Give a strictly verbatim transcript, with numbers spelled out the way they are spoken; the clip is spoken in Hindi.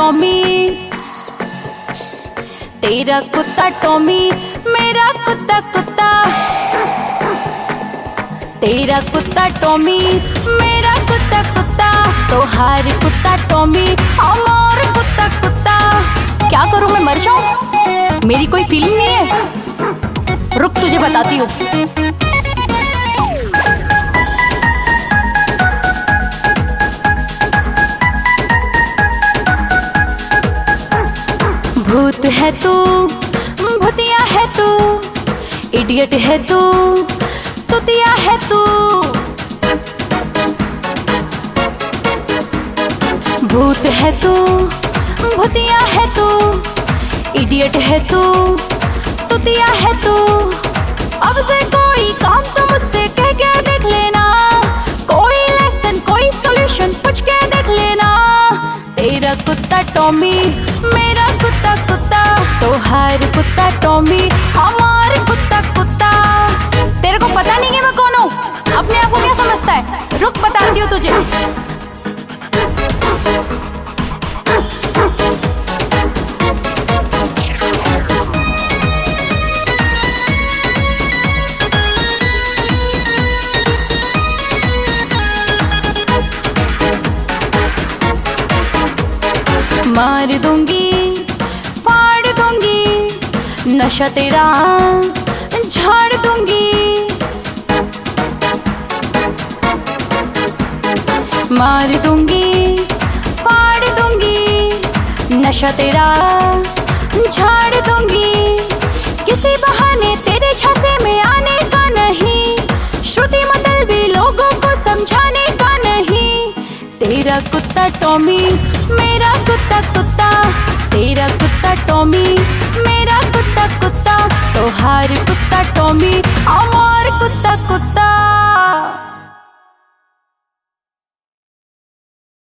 टॉमी, तेरा कुत्ता टॉमी, मेरा कुत्ता कुत्ता। तेरा कुत्ता टॉमी, मेरा कुत्ता कुत्ता, तोहार कुत्ता टॉमी, हमार कुत्ता कुत्ता। क्या करूं मैं, मर जाऊं? मेरी कोई फीलिंग नहीं है। रुक तुझे बताती हूँ। भूत है तू, भूतिया है तू, इडियट है तू, तुतिया है तू। भूत है तू, भूतिया है तू, इडियट है तू, तुतिया है तू। अब से कोई काम तो मुझसे कह के देख लेना, कोई लेसन कोई सॉल्यूशन पूछ के देख लेना। तेरा कुत्ता टॉमी, मेरा कुत्ता कुत्ता, तोहार कुत्ता टॉमी, हमार कुत्ता कुत्ता। तेरे को पता नहीं कि मैं कौन हूँ? अपने आप को क्या समझता है? रुक बताती हूँ तुझे। मार दूंगी, फाड़ दूंगी, नशा तेरा झाड़ दूंगी। मार दूंगी, फाड़ दूंगी, नशा तेरा झाड़ दूंगी। किसी बहाने तेरे झांसे में आने का नहीं, श्रुति मतलबी लोगों को समझाने का नहीं। तेरा कुत्ता टॉमी, मेरा कुत्ता कुत्ता, तेरा कुत्ता टॉमी, मेरा कुत्ता कुत्ता, तोहार कुत्ता टॉमी, हमार कुत्ता कुत्ता।